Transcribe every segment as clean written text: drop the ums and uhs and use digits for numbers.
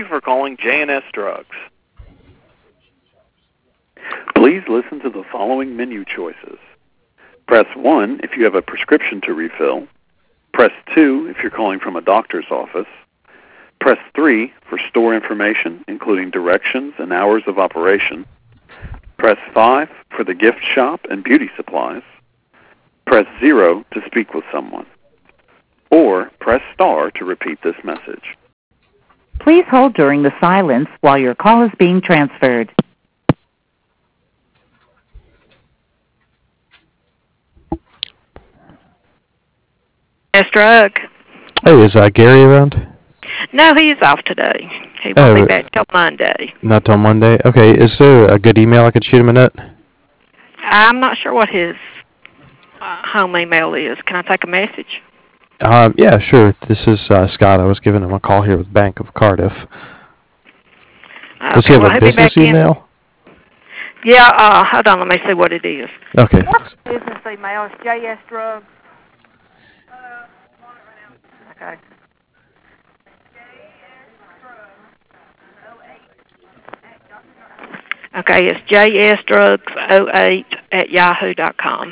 for calling J&S Drugs. Please listen to the following menu choices. Press 1 if you have a prescription to refill. Press 2 if you're calling from a doctor's office. Press 3 for store information, including directions and hours of operation. Press 5 for the gift shop and beauty supplies. Press 0 to speak with someone. Or press star to repeat this message. Please hold during the silence while your call is being transferred. Yes, drug. Hey, is Gary around? No, he's off today. He won't be back till Monday. Not till Monday? Okay, is there a good email I could shoot him a note? I'm not sure what his home email is. Can I take a message? Yeah, sure. This is Scott. I was giving him a call here with Bank of Cardiff. Okay, Does he have a business email? Yeah, hold on. Let me see what it is. Okay. Business email is JS Drugs. Okay. Okay, it's jsdrugs08@yahoo.com.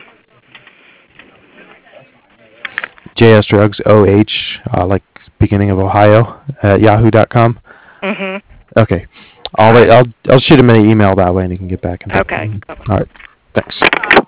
JSDrugs08, like beginning of Ohio, at yahoo.com? Mm-hmm. Okay. I'll shoot him an email that way and he can get back in touch. Okay. All right. Thanks.